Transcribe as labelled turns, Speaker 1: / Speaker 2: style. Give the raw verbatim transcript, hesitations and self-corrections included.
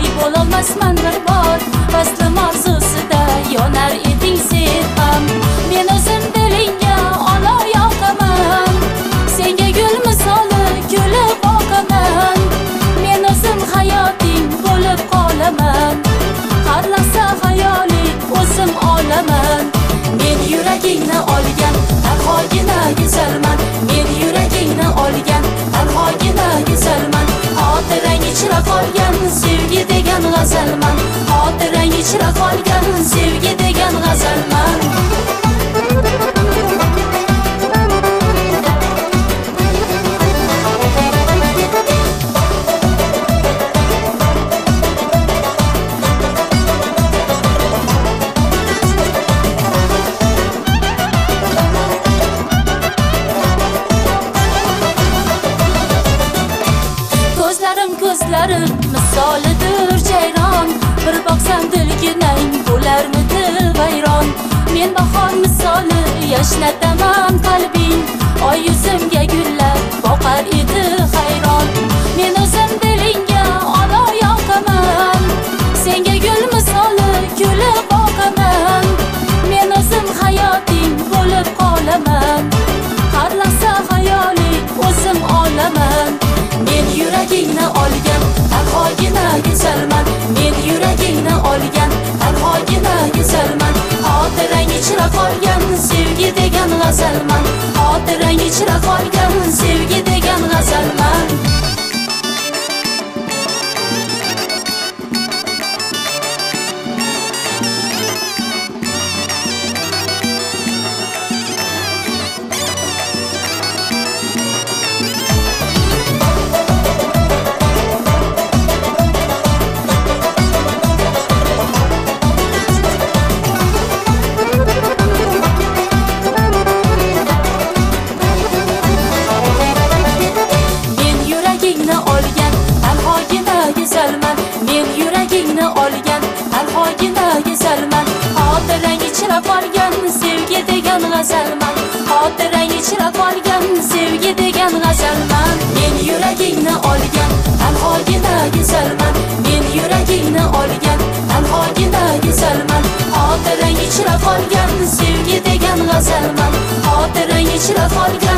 Speaker 1: bo'lolmasman bir bor. Vasli mavzusida yonar eding sen ham. Men o'zim dilingga olo yoqaman, senga gul misoli kulib boqaman. Men o'zim hayoting bo'lib qolaman, har lahza hayoling o'zim olaman. Men yuragingni olgan tanhogina go'zalman, men yuragingni olgan tanhogina go'zalman. Xotirang ichra qolgan sevgi degan g'azalman, xotirang ichra qolgan sevgi degan g'azalman. Ko'zlarim misolidir jayron, bir boqsam dilginang bo'larmidi vayron. Men bahor misoli yashnataman qalbing, oy yuzimga gullar boqar edi hayron. Men o'zim dilingga olo yoqaman, senga gul misoli kulib boqaman. Men o'zim hayoting bo'lib qolaman, har lahza hayoling o'zim olaman. Men yuragingni olgan tanhogina go'zalman, men yuragingni olgan tanhogina go'zalman. Xotirang ichra qolgan sevgi degan g'azalman, xotirang ichra qolgan sevgi degan g'azalman. Men yuragingni olgan tanhogina go'zalman, xotirang ichra qolgan sevgi degan g'azalman, xotirang ichra qolgan sevgi degan g'azalman. Men yuragingni olgan tanhogina go'zalman, men yuragingni olgan tanhogina go'zalman, xotirang ichra qolgan sevgi degan g'azalman, xotirang ichra qolgan